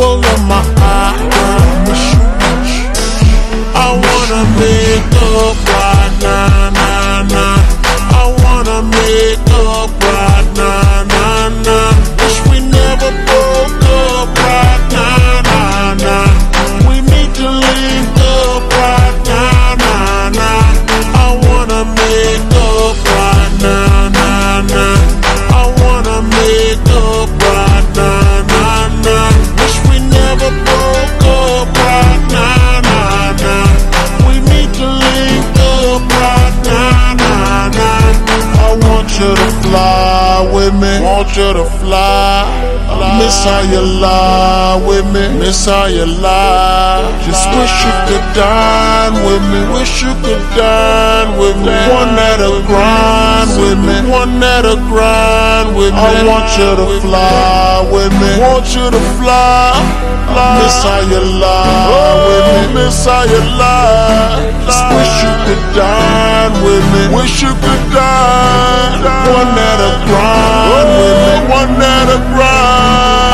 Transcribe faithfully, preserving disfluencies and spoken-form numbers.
apple of my eye. I wanna make up right now, nah, nah. I wanna make up right now, nah, nah. Wish we never broke up right now, nah, nah. We need to link up right now, nah, nah. I wanna make up right now, nah, nah. I wanna make up right now, nah, nah. Wish we never broke up right now, nah, nah. We need to link up right now, nah, nah. I want you to fly with me, want you to fly. Miss how you lie with me, miss how you lie. Just wish you could dine with me, wish you could dine with me. One that'll grind with me, one that'll grind with me. I want you to fly with me, want you to fly. Miss how you lie with me, miss how you lie. Just wish you could dine with me, wish you could dine. One that'll grind with me, one that'll grind.